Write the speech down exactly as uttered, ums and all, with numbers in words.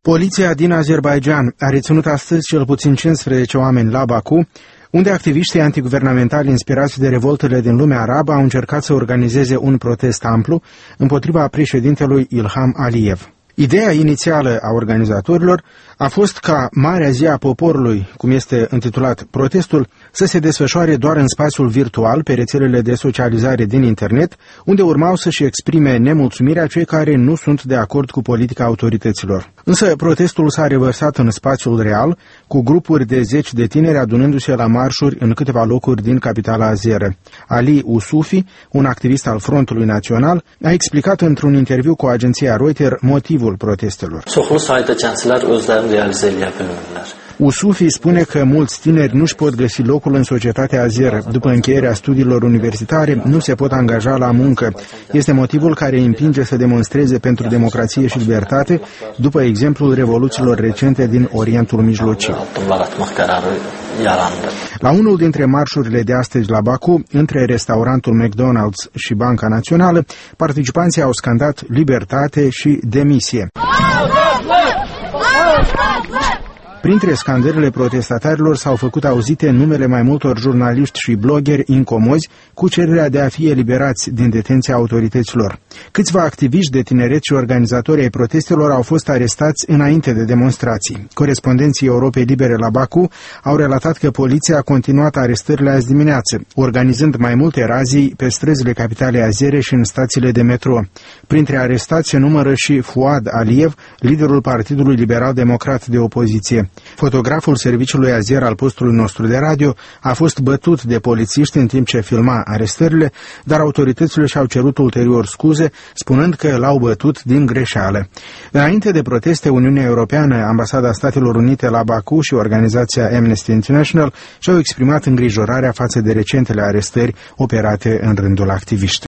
Poliția din Azerbaidjan a reținut astăzi cel puțin cincisprezece oameni la Baku, unde activiștii antiguvernamentali inspirați de revoltele din lumea arabă au încercat să organizeze un protest amplu împotriva președintelui Ilham Aliyev. Ideea inițială a organizatorilor a fost ca Marea Zi a Poporului, cum este intitulat protestul, să se desfășoare doar în spațiul virtual, pe rețelele de socializare din internet, unde urmau să-și exprime nemulțumirea cei care nu sunt de acord cu politica autorităților. Însă protestul s-a revărsat în spațiul real, cu grupuri de zeci de tineri adunându-se la marșuri în câteva locuri din capitala azeră. Ali Usufi, un activist al Frontului Național, a explicat într-un interviu cu agenția Reuters motivul protestelor. Usufi spune că mulți tineri nu-și pot găsi locul în societatea azeră. După încheierea studiilor universitare, nu se pot angaja la muncă. Este motivul care îi împinge să demonstreze pentru democrație și libertate, după exemplul revoluțiilor recente din Orientul Mijlociu. La unul dintre marșurile de astăzi la Baku, între restaurantul McDonald's și Banca Națională, participanții au scandat libertate și demisie. Printre scandările protestatarilor s-au făcut auzite numele mai multor jurnaliști și bloggeri incomozi cu cererea de a fi eliberați din detenția autorităților. Câțiva activiști de tineret și organizatori ai protestelor au fost arestați înainte de demonstrații. Corespondenții Europei Libere la Baku au relatat că poliția a continuat arestările azi dimineață, organizând mai multe razii pe străzile capitalei azere și în stațiile de metro. Printre arestați se numără și Fuad Aliyev, liderul Partidului Liberal Democrat de opoziție. Fotograful serviciului azer al postului nostru de radio a fost bătut de polițiști în timp ce filma arestările, dar autoritățile și-au cerut ulterior scuze, spunând că l-au bătut din greșeală. Înainte de proteste, Uniunea Europeană, Ambasada Statelor Unite la Baku și organizația Amnesty International și-au exprimat îngrijorarea față de recentele arestări operate în rândul activiștilor.